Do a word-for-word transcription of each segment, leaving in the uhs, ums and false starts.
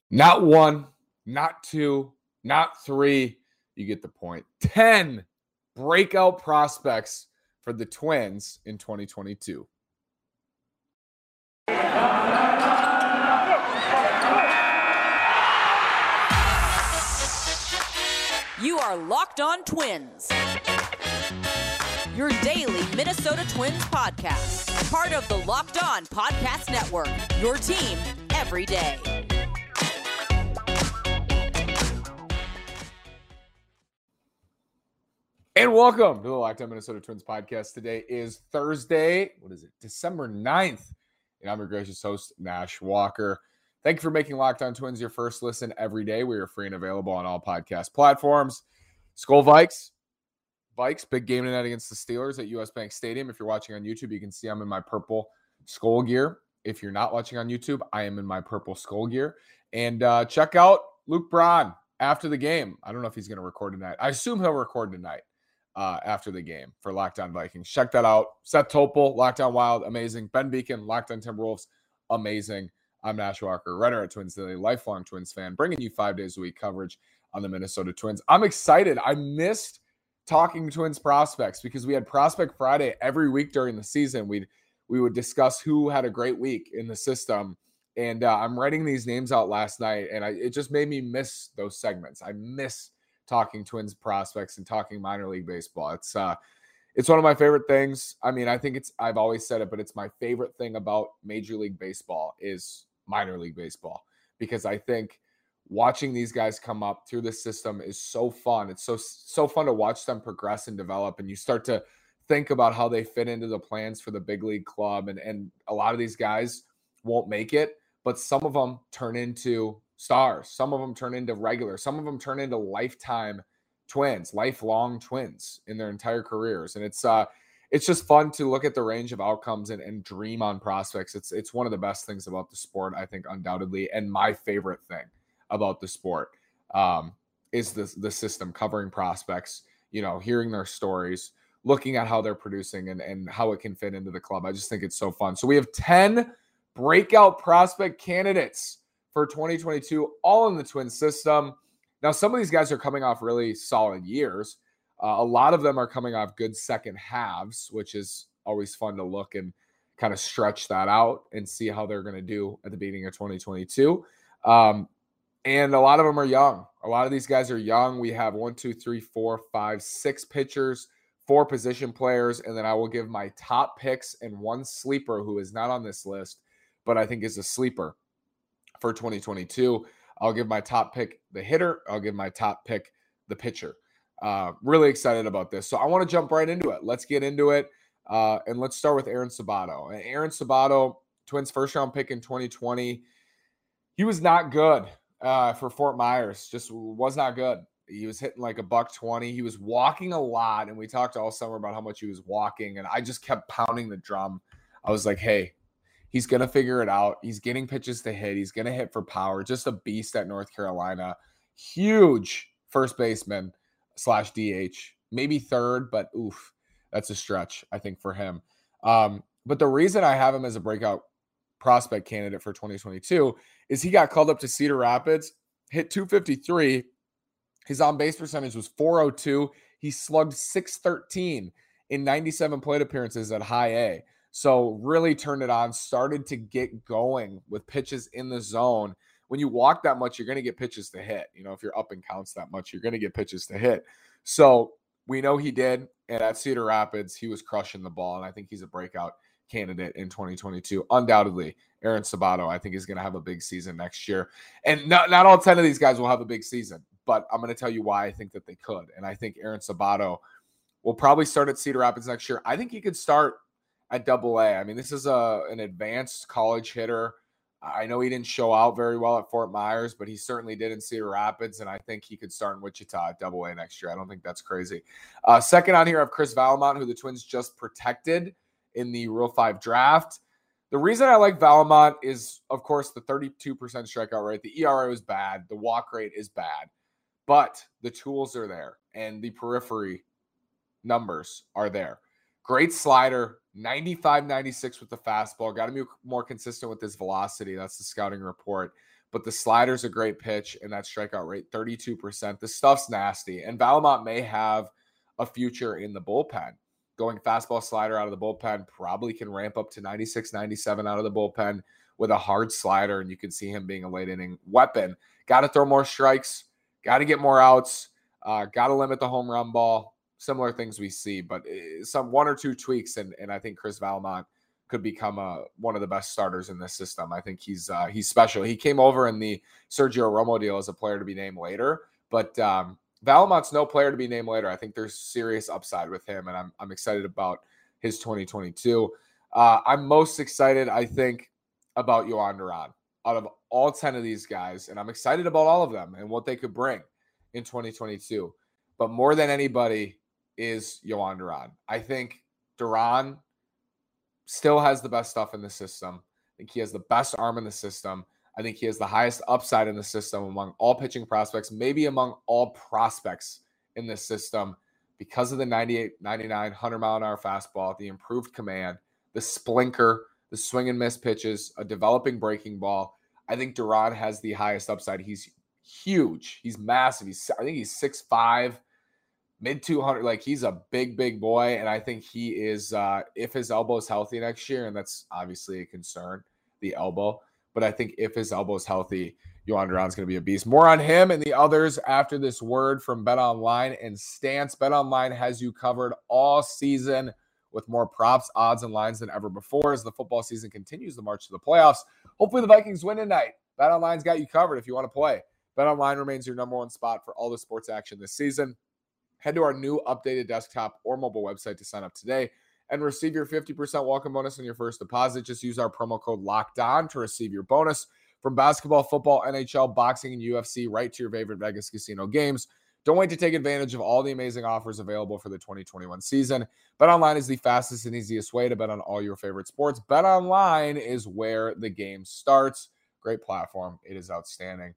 Not one, not two, not three. You get the point. ten breakout prospects for the Twins in twenty twenty-two. You are Locked On Twins, your daily Minnesota Twins podcast, part of the Locked On Podcast Network, your team every day. And welcome to the Locked On Minnesota Twins podcast. Today is Thursday, what is it, December ninth, and I'm your gracious host, Nash Walker. Thank you for making Locked On Twins your first listen every day. We are free and available on all podcast platforms. Skol Vikes. Vikes, big game tonight against the Steelers at U S Bank Stadium. If you're watching on YouTube, you can see I'm in my purple Skol gear. If you're not watching on YouTube, I am in my purple Skol gear. And uh, check out Luke Braun after the game. I don't know if he's going to record tonight. I assume he'll record tonight uh, after the game for Locked On Vikings. Check that out. Seth Topol, Locked On Wild, amazing. Ben Beacon, Locked On Timberwolves, amazing. I'm Nash Walker, writer at Twins Daily, lifelong Twins fan, bringing you five days a week coverage on the Minnesota Twins. I'm excited. I missed talking Twins prospects because we had Prospect Friday every week during the season. We'd, we would discuss who had a great week in the system. And uh, I'm writing these names out last night, and I, it just made me miss those segments. I miss talking Twins prospects and talking minor league baseball. It's uh, it's one of my favorite things. I mean, I think it's, I've always said it, but it's my favorite thing about Major League Baseball is minor league baseball, because I think watching these guys come up through the system is so fun. It's so, so fun to watch them progress and develop. And you start to think about how they fit into the plans for the big league club. And, and a lot of these guys won't make it, but some of them turn into stars. Some of them turn into regular. Some of them turn into lifetime Twins, lifelong Twins in their entire careers. And it's, uh, it's just fun to look at the range of outcomes and, and dream on prospects. It's it's one of the best things about the sport, I think, undoubtedly, and my favorite thing about the sport um, is the the system, covering prospects, you know, hearing their stories, looking at how they're producing and, and how it can fit into the club. I just think it's so fun. So we have ten breakout prospect candidates for twenty twenty-two, all in the Twins system. Now, some of these guys are coming off really solid years. Uh, a lot of them are coming off good second halves, which is always fun to look and kind of stretch that out and see how they're going to do at the beginning of twenty twenty-two. Um, and a lot of them are young. A lot of these guys are young. We have one, two, three, four, five, six pitchers, four position players, and then I will give my top picks and one sleeper who is not on this list, but I think is a sleeper for twenty twenty-two. I'll give my top pick the hitter. I'll give my top pick the pitcher. Uh, really excited about this. So I want to jump right into it. Let's get into it. Uh, and let's start with Aaron Sabato. And Aaron Sabato, Twins first round pick in twenty twenty. He was not good uh, for Fort Myers. Just was not good. He was hitting like a buck twenty. He was walking a lot. And we talked all summer about how much he was walking. And I just kept pounding the drum. I was like, hey, he's going to figure it out. He's getting pitches to hit. He's going to hit for power. Just a beast at North Carolina. Huge first baseman slash D H, maybe third, but oof, that's a stretch, I think, for him. Um, but the reason I have him as a breakout prospect candidate for twenty twenty-two is he got called up to Cedar Rapids, hit two fifty-three. His on-base percentage was four oh two. He slugged six thirteen in ninety-seven plate appearances at high A. So really turned it on, started to get going with pitches in the zone. When you walk that much, you're going to get pitches to hit. You know, if you're up and counts that much, you're going to get pitches to hit. So we know he did. And at Cedar Rapids, he was crushing the ball. And I think he's a breakout candidate in twenty twenty-two. Undoubtedly, Aaron Sabato, I think, is going to have a big season next year. And not, not all ten of these guys will have a big season, but I'm going to tell you why I think that they could. And I think Aaron Sabato will probably start at Cedar Rapids next year. I think he could start at Double A. I mean, this is a an advanced college hitter. I know he didn't show out very well at Fort Myers, but he certainly did in Cedar Rapids, and I think he could start in Wichita at Double A next year. I don't think that's crazy. Uh, second on here, I have Chris Vallimont, who the Twins just protected in the Rule five draft. The reason I like Vallimont is, of course, the thirty-two percent strikeout rate. The E R A was bad. The walk rate is bad. But the tools are there, and the periphery numbers are there. Great slider, ninety-five ninety-six with the fastball. Got to be more consistent with his velocity. That's the scouting report. but the slider's a great pitch, and that strikeout rate, thirty-two percent. The stuff's nasty, and Vallimont may have a future in the bullpen. Going fastball slider out of the bullpen, probably can ramp up to ninety-six, ninety-seven out of the bullpen with a hard slider, and you can see him being a late inning weapon. Got to throw more strikes, got to get more outs, uh, got to limit the home run ball. Similar things we see, but some one or two tweaks, and, and I think Chris Vallimont could become a, one of the best starters in this system. I think he's uh, he's special. He came over in the Sergio Romo deal as a player to be named later, but um, Vallimont no player to be named later. I think there's serious upside with him, and I'm I'm excited about his twenty twenty-two. Uh, I'm most excited, I think, about Jhoan Duran out of all ten of these guys, and I'm excited about all of them and what they could bring in twenty twenty-two. But more than anybody is Jhoan Duran. I think Duran still has the best stuff in the system. I think he has the best arm in the system. I think he has the highest upside in the system among all pitching prospects, maybe among all prospects in this system, because of the ninety-eight, ninety-nine, one hundred mile an hour fastball, the improved command, the splinker, the swing and miss pitches, a developing breaking ball. I think Duran has the highest upside. He's huge. He's massive. He's, I think he's six five, mid two hundred. Like, he's a big, big boy. And I think he is, uh, if his elbow is healthy next year, and that's obviously a concern, the elbow. But I think if his elbow is healthy, Jhoan Duran's going to be a beast. More on him and the others after this word from BetOnline and Stance. BetOnline has you covered all season with more props, odds, and lines than ever before as the football season continues the march to the playoffs. Hopefully the Vikings win tonight. BetOnline's got you covered if you want to play. BetOnline remains your number one spot for all the sports action this season. Head to our new updated desktop or mobile website to sign up today and receive your fifty percent welcome bonus on your first deposit. Just use our promo code LOCKEDON to receive your bonus from basketball, football, N H L, boxing, and U F C right to your favorite Vegas casino games. Don't wait to take advantage of all the amazing offers available for the twenty twenty-one season. BetOnline is the fastest and easiest way to bet on all your favorite sports. BetOnline is where the game starts. Great platform. It is outstanding.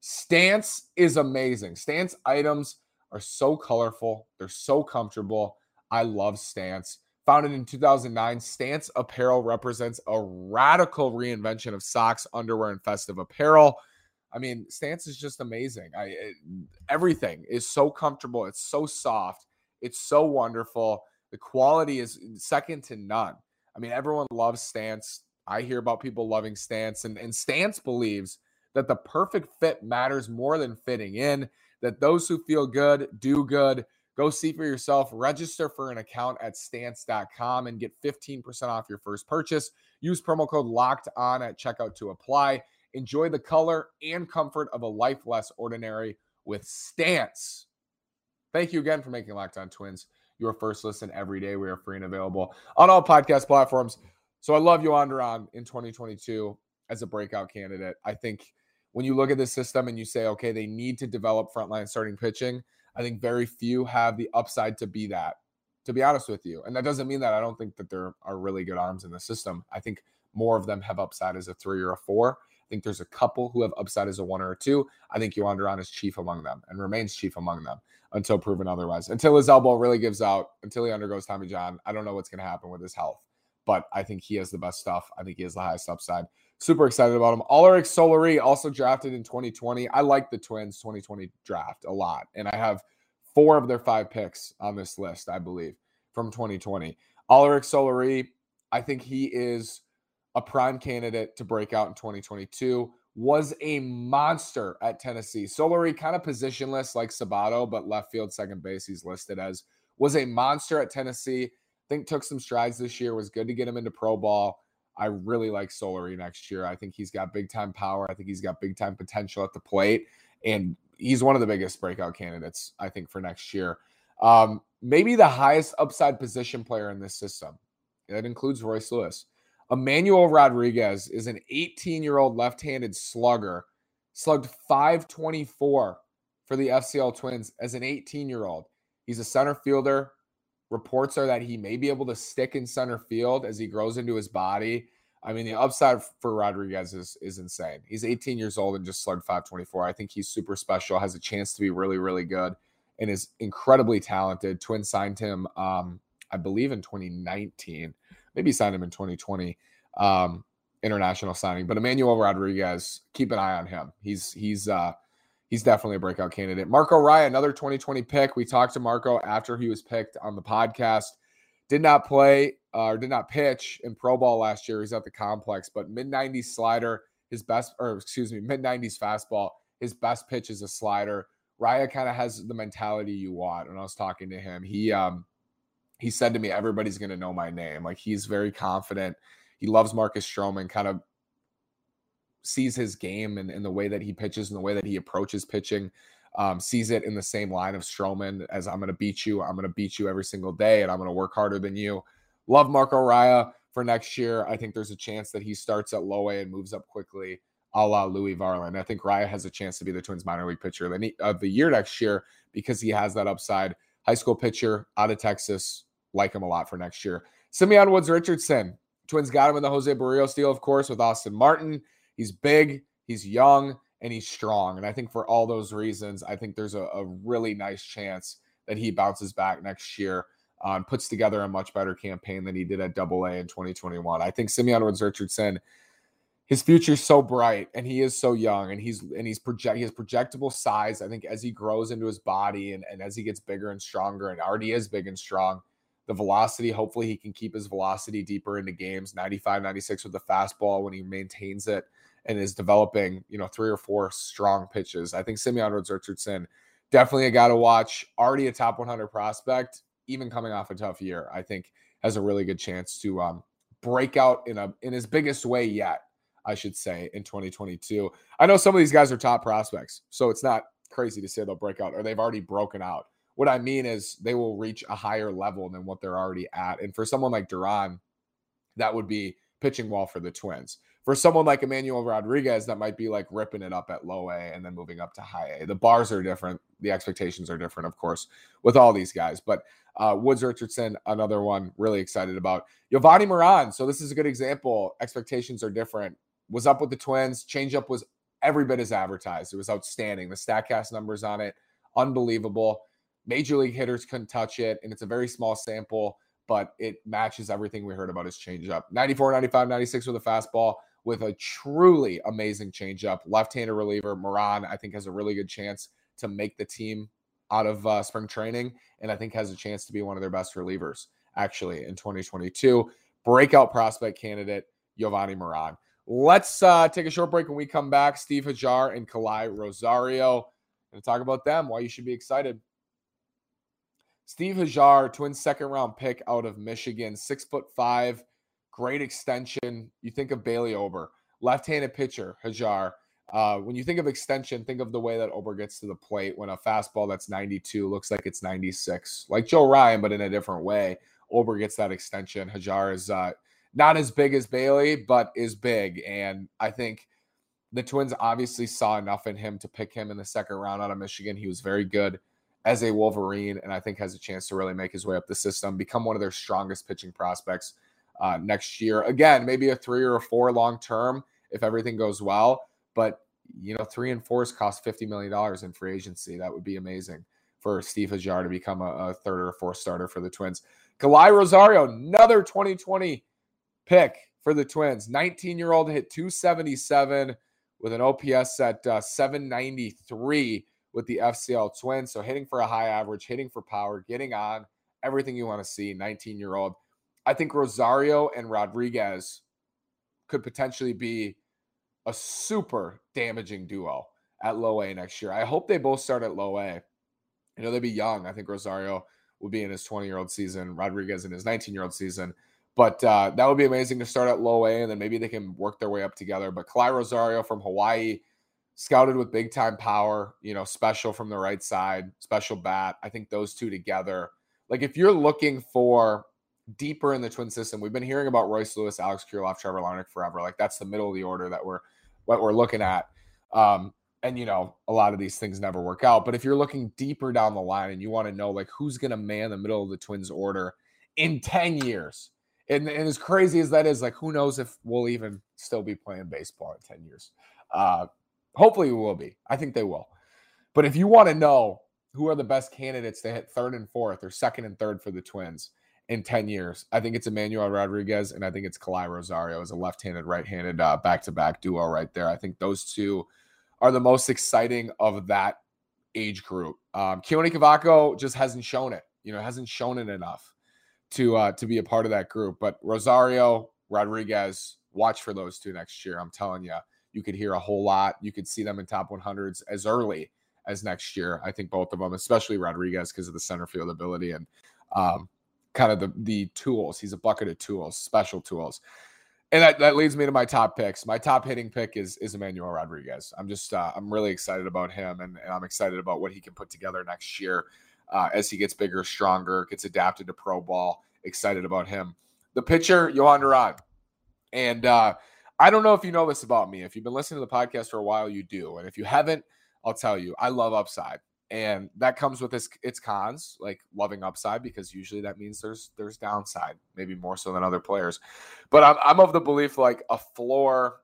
Stance is amazing. Stance items are so colorful. They're so comfortable. I love Stance. Founded in two thousand nine, Stance Apparel represents a radical reinvention of socks, underwear, and festive apparel. I mean, Stance is just amazing. I it, everything is so comfortable. It's so soft. It's so wonderful. The quality is second to none. I mean, everyone loves Stance. I hear about people loving Stance, and, and Stance believes that the perfect fit matters more than fitting in, that those who feel good do good. Go see for yourself. Register for an account at stance dot com and get fifteen percent off your first purchase. Use promo code LOCKEDON at checkout to apply. Enjoy the color and comfort of a life less ordinary with Stance. Thank you again for making Locked On Twins your first listen every day. We are free and available on all podcast platforms. So I love Jhoan Duran in twenty twenty-two as a breakout candidate. I think when you look at the system and you say, okay, they need to develop frontline starting pitching, I think very few have the upside to be that, to be honest with you. And that doesn't mean that I don't think that there are really good arms in the system. I think more of them have upside as a three or a four. I think there's a couple who have upside as a one or a two. I think Jhoan Duran is chief among them and remains chief among them until proven otherwise. Until his elbow really gives out, until he undergoes Tommy John, I don't know what's going to happen with his health. But I think he has the best stuff. I think he has the highest upside. Super excited about him. Alaric Solari, also drafted in twenty twenty. I like the Twins twenty twenty draft a lot. And I have four of their five picks on this list, I believe, from twenty twenty. Alaric Solari, I think he is a prime candidate to break out in twenty twenty-two. Was a monster at Tennessee. Solari kind of positionless like Sabato, but left field, second base he's listed as. Was a monster at Tennessee. I think took some strides this year. Was good to get him into pro ball. I really like Solari next year. I think he's got big-time power. I think he's got big-time potential at the plate. And he's one of the biggest breakout candidates, I think, for next year. Um, maybe the highest upside position player in this system. That includes Royce Lewis. Emmanuel Rodriguez is an eighteen-year-old left-handed slugger. Slugged five twenty-four for the F C L Twins as an eighteen-year-old. He's a center fielder. Reports are that he may be able to stick in center field as he grows into his body. I mean, the upside for Rodriguez is, is insane. He's eighteen years old and just slugged five twenty-four. I think he's super special, has a chance to be really, really good, and is incredibly talented. Twins signed him, um, I believe, in twenty nineteen. Maybe signed him in twenty twenty. Um, international signing. But Emmanuel Rodriguez, keep an eye on him. He's he's uh, he's definitely a breakout candidate. Marco Raya, another twenty twenty pick. We talked to Marco after he was picked on the podcast. Did not play uh, or did not pitch in Pro Ball last year. He's at the complex, but mid nineties slider, his best, or excuse me, mid nineties fastball. His best pitch is a slider. Raya kind of has the mentality you want. When I was talking to him, he um, he said to me, everybody's going to know my name. Like, he's very confident. He loves Marcus Stroman, kind of sees his game and, and the way that he pitches and the way that he approaches pitching, um, sees it in the same line of Stroman as I'm going to beat you. I'm going to beat you every single day, and I'm going to work harder than you. Love Marco Raya for next year. I think there's a chance that he starts at low A and moves up quickly, a la Louis Varland. I think Raya has a chance to be the Twins minor league pitcher of the year next year because he has that upside. High school pitcher out of Texas. Like him a lot for next year. Simeon Woods Richardson. Twins got him in the Jose Barrios deal, of course, with Austin Martin. He's big, he's young, and he's strong. And I think for all those reasons, I think there's a, a really nice chance that he bounces back next year uh, and puts together a much better campaign than he did at Double A in twenty twenty-one. I think Simeon Woods Richardson, his future is so bright, and he is so young, and he's and he's project he has projectable size. I think as he grows into his body and, and as he gets bigger and stronger, and already is big and strong, the velocity, hopefully he can keep his velocity deeper into games, ninety-five, ninety-six with the fastball when he maintains it and is developing, you know, three or four strong pitches. I think Simeon Woods Richardson, definitely a guy to watch, already a top one hundred prospect, even coming off a tough year, I think has a really good chance to um, break out in a in his biggest way yet, I should say, in twenty twenty-two. I know some of these guys are top prospects, so it's not crazy to say they'll break out or they've already broken out. What I mean is they will reach a higher level than what they're already at. And for someone like Duran, that would be pitching well for the Twins. For someone like Emmanuel Rodriguez, that might be like ripping it up at low A and then moving up to high A. The bars are different. The expectations are different, of course, with all these guys. But uh, Woods Richardson, another one really excited about. Giovanni Moran. So this is a good example. Expectations are different. Was up with the Twins. Changeup was every bit as advertised. It was outstanding. The StatCast numbers on it, unbelievable. Major league hitters couldn't touch it, and it's a very small sample, but it matches everything we heard about his changeup. ninety-four, ninety-five, ninety-six with a fastball, with a truly amazing changeup. Left-hander reliever, Moran, I think, has a really good chance to make the team out of uh, spring training, and I think has a chance to be one of their best relievers, actually, in twenty twenty-two. Breakout prospect candidate, Giovanni Moran. Let's uh, take a short break. When we come back, Steve Hajar and Kalai Rosario. Going to talk about them, why you should be excited. Steve Hajar, Twins second round pick out of Michigan, six foot five, great extension. You think of Bailey Ober, left-handed pitcher, Hajar. Uh, when you think of extension, think of the way that Ober gets to the plate when a fastball that's ninety-two looks like it's ninety-six, like Joe Ryan, but in a different way. Ober gets that extension. Hajar is uh, not as big as Bailey, but is big. And I think the Twins obviously saw enough in him to pick him in the second round out of Michigan. He was very good as a Wolverine, and I think has a chance to really make his way up the system, become one of their strongest pitching prospects uh, next year. Again, maybe a three or a four long-term if everything goes well, but, you know, three and fours cost fifty million dollars in free agency. That would be amazing for Steve Hajar to become a, a third or fourth starter for the Twins. Kalai Rosario, another twenty twenty pick for the Twins. nineteen-year-old hit two seventy-seven with an O P S at uh, seven ninety-three with the F C L Twins. So hitting for a high average, hitting for power, getting on, everything you want to see, nineteen-year-old. I think Rosario and Rodriguez could potentially be a super damaging duo at low A next year. I hope they both start at low A. You know, they'd be young. I think Rosario will be in his twenty-year-old season, Rodriguez in his nineteen-year-old season. But uh, that would be amazing to start at low A, and then maybe they can work their way up together. But Kalai Rosario from Hawaii, scouted with big-time power, you know, special from the right side, special bat. I think those two together, like if you're looking for deeper in the Twin system, we've been hearing about Royce Lewis, Alex Kirilloff, Trevor Larnach forever. Like that's the middle of the order that we're what we're looking at. Um, and, you know, a lot of these things never work out. But if you're looking deeper down the line and you want to know, like, who's going to man the middle of the Twins order in ten years, and, and as crazy as that is, like, who knows if we'll even still be playing baseball in ten years. Uh, hopefully we will be. I think they will. But if you want to know who are the best candidates to hit third and fourth or second and third for the Twins, in ten years. I think it's Emmanuel Rodriguez, and I think it's Kalai Rosario as a left-handed, right-handed uh, back-to-back duo right there. I think those two are the most exciting of that age group. Um, Keone Cavaco just hasn't shown it, you know, hasn't shown it enough to uh, to be a part of that group. But Rosario, Rodriguez, watch for those two next year. I'm telling you, you could hear a whole lot. You could see them in top one hundreds as early as next year. I think both of them, especially Rodriguez, because of the center field ability and um, kind of the, the tools. He's a bucket of tools, special tools. And that, that leads me to my top picks. My top hitting pick is, is Emmanuel Rodriguez. I'm just, uh, I'm really excited about him, and, and I'm excited about what he can put together next year uh, as he gets bigger, stronger, gets adapted to pro ball. Excited about him. The pitcher, Jhoan Duran. And uh, I don't know if you know this about me. If you've been listening to the podcast for a while, you do. And if you haven't, I'll tell you, I love upside. And that comes with its, its cons, like loving upside, because usually that means there's there's downside, maybe more so than other players. But I'm, I'm of the belief like a floor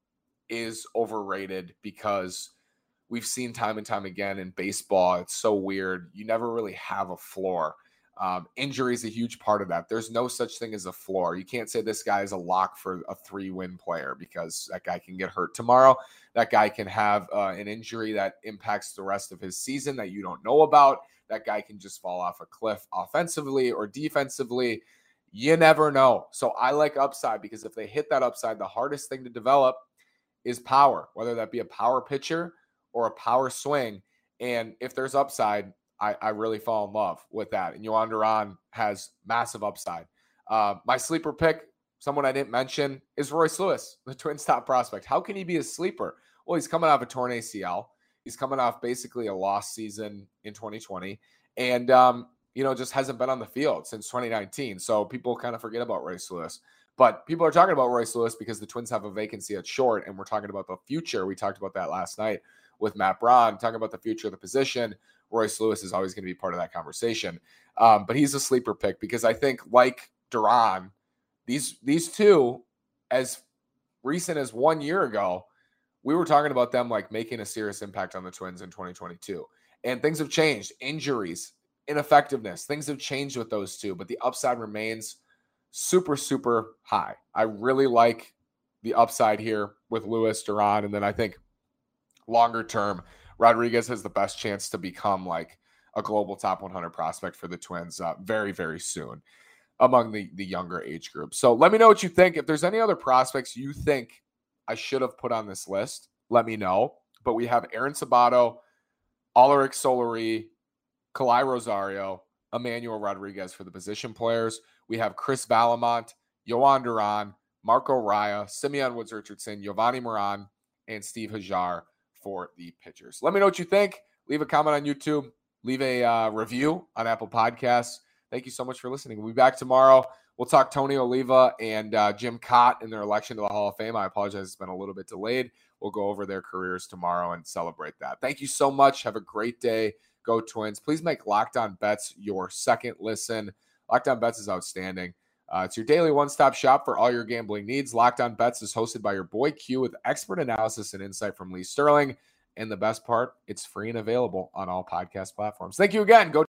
is overrated, because we've seen time and time again in baseball, it's so weird. You never really have a floor. Um, injury is a huge part of that. There's no such thing as a floor. You can't say this guy is a lock for a three-win player, because that guy can get hurt tomorrow. That guy can have uh, an injury that impacts the rest of his season that you don't know about. That guy can just fall off a cliff offensively or defensively. You never know. So I like upside, because if they hit that upside, the hardest thing to develop is power, whether that be a power pitcher or a power swing. And if there's upside, I, I really fall in love with that. And Jhoan Duran has massive upside. Uh, my sleeper pick, someone I didn't mention, is Royce Lewis, the Twins top prospect. How can he be a sleeper? Well, he's coming off a torn A C L. He's coming off basically a lost season in twenty twenty. And, um, you know, just hasn't been on the field since twenty nineteen. So people kind of forget about Royce Lewis. But people are talking about Royce Lewis because the Twins have a vacancy at short, and we're talking about the future. We talked about that last night with Matt Braun, talking about the future of the position. Royce Lewis is always going to be part of that conversation. Um, but he's a sleeper pick, because I think, like Duran, these these two, as recent as one year ago, we were talking about them like making a serious impact on the Twins in twenty twenty-two. And things have changed. Injuries, ineffectiveness, things have changed with those two, but the upside remains super, super high. I really like the upside here with Lewis, Duran, and then I think longer term, Rodriguez has the best chance to become like a global top one hundred prospect for the Twins uh, very, very soon among the, the younger age group. So let me know what you think. If there's any other prospects you think I should have put on this list, let me know. But we have Aaron Sabato, Alaric Solari, Kalai Rosario, Emmanuel Rodriguez for the position players. We have Chris Valamont, Jhoan Duran, Marco Raya, Simeon Woods-Richardson, Giovanni Moran, and Steve Hajar for the pitchers. Let me know what you think. Leave a comment on YouTube. Leave a uh, review on Apple Podcasts. Thank you so much for listening. We'll be back tomorrow. We'll talk Tony Oliva and uh, Jim Cott in their election to the Hall of Fame. I apologize, it's been a little bit delayed. We'll go over their careers tomorrow and celebrate that. Thank you so much. Have a great day. Go Twins. Please make Locked On Bets your second listen. Locked On Bets is outstanding. Uh, it's your daily one-stop shop for all your gambling needs. Locked On Bets is hosted by your boy Q with expert analysis and insight from Lee Sterling. And the best part, it's free and available on all podcast platforms. Thank you again. Go